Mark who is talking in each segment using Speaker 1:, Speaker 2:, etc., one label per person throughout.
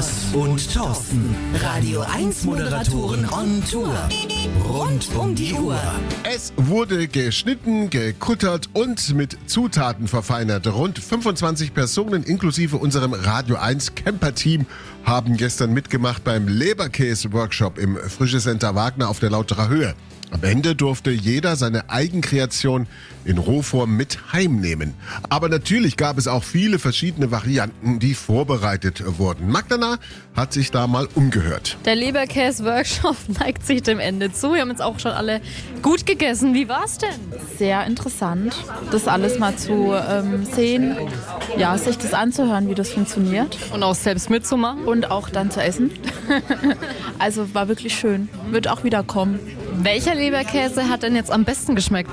Speaker 1: Thomas und Thorsten. Radio 1 Moderatoren on Tour. Rund um die Uhr.
Speaker 2: Es wurde geschnitten, gekuttert und mit Zutaten verfeinert. Rund 25 Personen inklusive unserem Radio 1 Camper-Team haben gestern mitgemacht beim Leberkäse-Workshop im Frische Center Wagner auf der Lauterer Höhe. Am Ende durfte jeder seine Eigenkreation in Rohform mit heimnehmen. Aber natürlich gab es auch viele verschiedene Varianten, die vorbereitet wurden. Magdalena hat sich da mal umgehört.
Speaker 3: Der Leberkäse-Workshop neigt sich dem Ende zu. Wir haben jetzt auch schon alle gut gegessen. Wie war's denn?
Speaker 4: Sehr interessant, das alles mal zu sehen, ja, sich das anzuhören, wie das funktioniert.
Speaker 3: Und auch selbst mitzumachen.
Speaker 4: Und auch dann zu essen. Also war wirklich schön. Wird auch wieder kommen.
Speaker 3: Welcher Leberkäse hat denn jetzt am besten geschmeckt?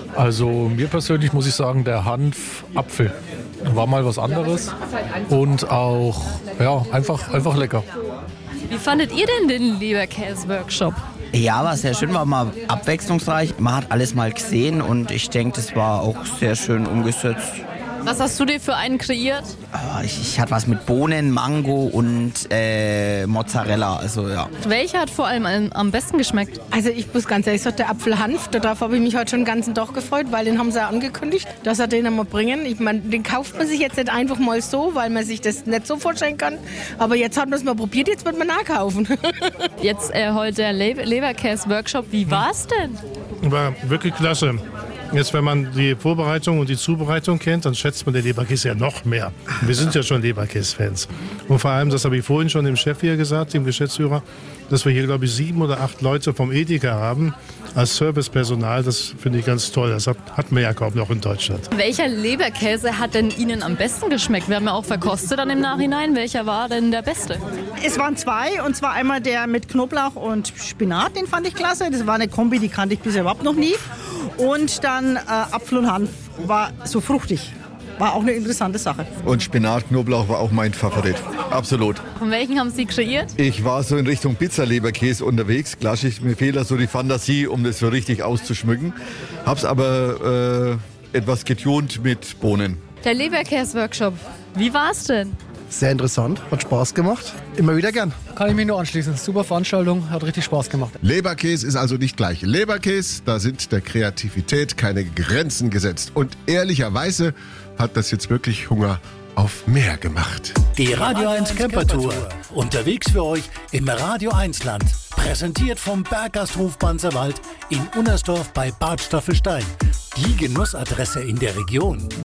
Speaker 5: Also mir persönlich muss ich sagen, der Hanf-Apfel war mal was anderes und auch einfach lecker.
Speaker 3: Wie fandet ihr denn den Leberkäse-Workshop?
Speaker 6: Ja, war sehr schön, war mal abwechslungsreich. Man hat alles mal gesehen und ich denke, das war auch sehr schön umgesetzt.
Speaker 3: Was hast du dir für einen kreiert?
Speaker 6: Ich hatte was mit Bohnen, Mango und Mozzarella. Also ja.
Speaker 3: Welcher hat vor allem am besten geschmeckt?
Speaker 7: Also ich muss ganz ehrlich sagen, der Apfelhanf, darauf habe ich mich heute schon den ganzen Tag gefreut, weil den haben sie ja angekündigt, dass sie den einmal bringen. Ich meine, den kauft man sich jetzt nicht einfach mal so, weil man sich das nicht so vorstellen kann. Aber jetzt hat man es mal probiert, jetzt wird man nachkaufen.
Speaker 3: Jetzt heute der Leberkäse-Workshop. Wie war's denn?
Speaker 8: War wirklich klasse. Jetzt, wenn man die Vorbereitung und die Zubereitung kennt, dann schätzt man den Leberkäse ja noch mehr. Wir sind ja schon Leberkäse-Fans. Und vor allem, das habe ich vorhin schon dem Chef hier gesagt, dem Geschäftsführer, dass wir hier, glaube ich, 7 oder 8 Leute vom Edeka haben als Servicepersonal. Das finde ich ganz toll. Das hat man ja kaum noch in Deutschland.
Speaker 3: Welcher Leberkäse hat denn Ihnen am besten geschmeckt? Wir haben ja auch verkostet dann im Nachhinein. Welcher war denn der beste?
Speaker 9: Es waren 2, und zwar einmal der mit Knoblauch und Spinat, den fand ich klasse. Das war eine Kombi, die kannte ich bisher überhaupt noch nie. Und dann Apfel und Hanf war so fruchtig. War auch eine interessante Sache.
Speaker 10: Und Spinat, Knoblauch war auch mein Favorit. Absolut.
Speaker 3: Und welchen haben Sie kreiert?
Speaker 10: Ich war so in Richtung Pizza-Leberkäse unterwegs. Klar, mir fehlt so die Fantasie, um das so richtig auszuschmücken. Hab's aber etwas getunt mit Bohnen.
Speaker 3: Der Leberkäse-Workshop. Wie war's denn?
Speaker 11: Sehr interessant, hat Spaß gemacht. Immer wieder gern.
Speaker 12: Kann ich mich nur anschließen. Super Veranstaltung, hat richtig Spaß gemacht.
Speaker 2: Leberkäse ist also nicht gleich Leberkäse. Da sind der Kreativität keine Grenzen gesetzt. Und ehrlicherweise hat das jetzt wirklich Hunger auf mehr gemacht.
Speaker 1: Die Radio 1 Camper-Tour. Unterwegs für euch im Radio 1 Land. Präsentiert vom Berggasthof Banzerwald in Unnersdorf bei Bad Staffelstein. Die Genussadresse in der Region.